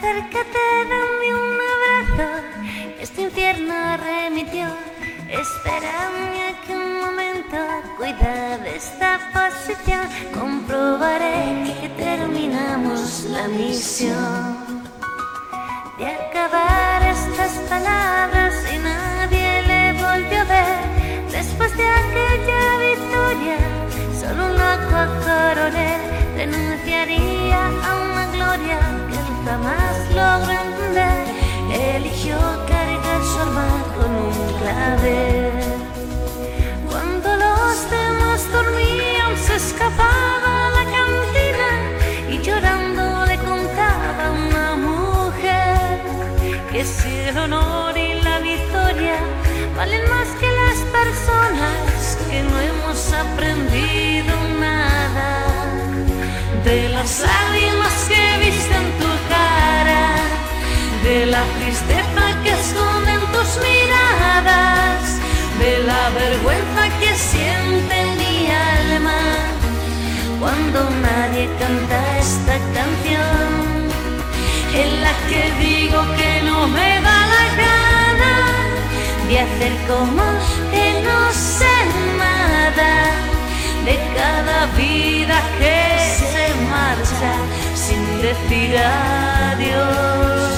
Acércate, dame un abrazo, este infierno remitió. Espérame aquí un momento, cuida de esta posición. Comprobaré que terminamos la misión de acabar estas palabras y nadie le volvió a ver. Después de aquella victoria, solo un loco coronel renunciaría a una gloria que él jamás logró entender. Eligió cargar su arma con un clavel. Cuando los demás dormían, se escapaba a la cantina y llorando le contaba a una mujer que si el honor y la victoria valen más que las personas, que no hemos aprendido nada de las lágrimas que viste en tu cara, de la tristeza que esconden tus miradas, de la vergüenza que siente mi alma cuando nadie canta esta canción, en la que digo que no me da la gana de hacer como que no sé nada de cada vida que se marcha sin decir adiós.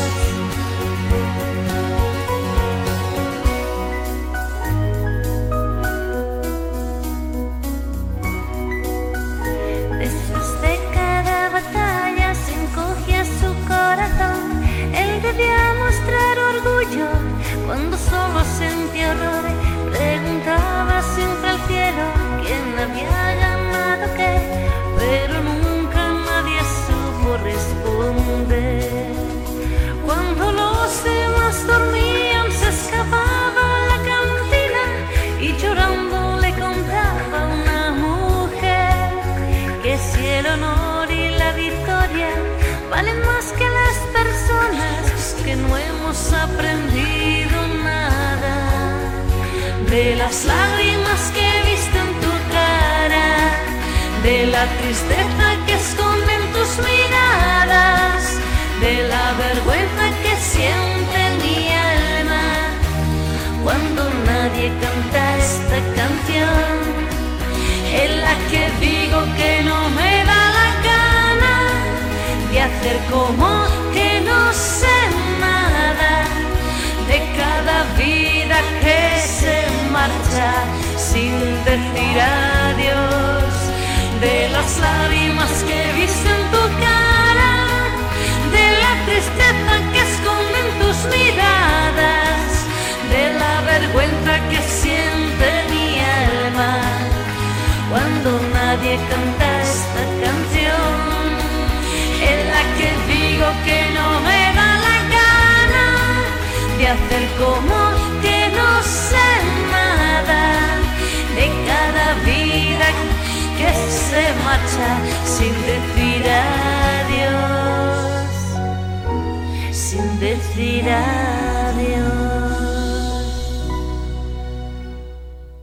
Después de cada batalla se encogía su corazón. Él debía mostrar orgullo cuando solo sentía horror. Preguntaba siempre al cielo quién había ganado qué, pero nunca nadie supo responder. Cuando los demás dormían, se escapaba a la cantina y llorando le contaba a una mujer que si el honor y la victoria valen más que las personas, que no hemos aprendido nada de las lágrimas que viste en tu cara, de la tristeza que esconden tus miradas, de la vergüenza que siente mi alma cuando nadie canta esta canción, en la que digo que no me da la gana de hacer como que no sé nada de cada vida que se marcha sin decir adiós, de las lágrimas que viste en tu cara, de la tristeza que esconden tus miradas, de la vergüenza que siente mi alma cuando nadie canta esta canción, en la que digo que no me da la gana de hacer como que no sé nada de cada vida que se marcha sin decir adiós, sin decir adiós.